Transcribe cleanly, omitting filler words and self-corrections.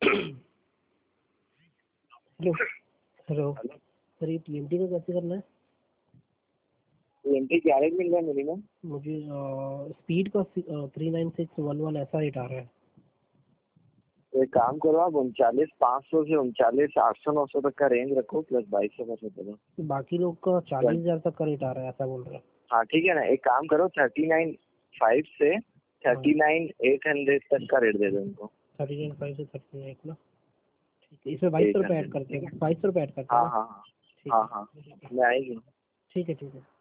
Hello hello sir, ये TMT का कैसे करना है? TMT क्या रेट मिल रहा है मिनिमम? मुझे स्पीड का 39611 ऐसा रेट आ रहा है। तो एक काम करो, आप 39,500 से 39,800-900 तक का रेंज रखो, प्लस 2200 का सोचो। बाकी लोग का 40,000 तक का रेट आ रहा है, ऐसा बोल रहे हैं। हाँ ठीक है ना, एक काम करो 39,500 से 39,800 तक का रेट दे दो उनको। 39,500 से 39 ना? ठीक है, इसमें 2200 रुपये ऐड करते हैं, 2200 रुपये ऐड करते हैं। हाँ हाँ हाँ हाँ हाँ, मैं आएगी। ठीक है ठीक है।